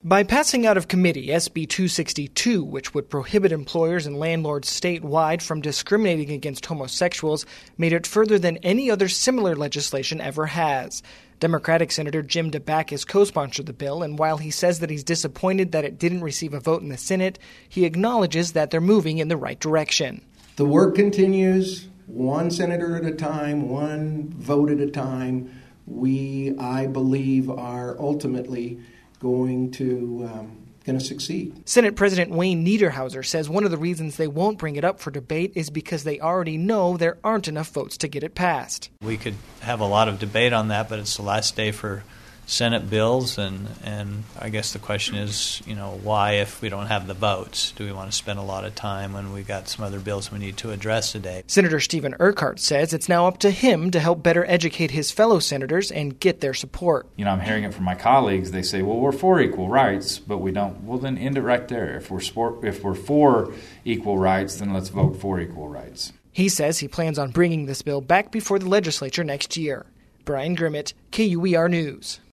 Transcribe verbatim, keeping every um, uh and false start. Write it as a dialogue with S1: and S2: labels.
S1: By passing out of committee S B two sixty-two, which would prohibit employers and landlords statewide from discriminating against homosexuals, made it further than any other similar legislation ever has. Democratic Senator Jim DeBakis co-sponsored the bill, and while he says that he's disappointed that it didn't receive a vote in the Senate, he acknowledges that they're moving in the right direction.
S2: The work continues, one senator at a time, one vote at a time. We, I believe, are ultimately going to um, going to succeed.
S1: Senate President Wayne Niederhauser says one of the reasons they won't bring it up for debate is because they already know there aren't enough votes to get it passed.
S3: We could have a lot of debate on that, but it's the last day for Senate bills, and, and I guess the question is, you know, why, if we don't have the votes, do we want to spend a lot of time when we've got some other bills we need to address today?
S1: Senator Stephen Urquhart says it's now up to him to help better educate his fellow senators and get their support.
S4: You know, I'm hearing it from my colleagues. They say, well, we're for equal rights, but we don't. Well, then end it right there. If we're, sport, if we're for equal rights, then let's vote for equal rights.
S1: He says he plans on bringing this bill back before the legislature next year. Brian Grimmett, K U E R News.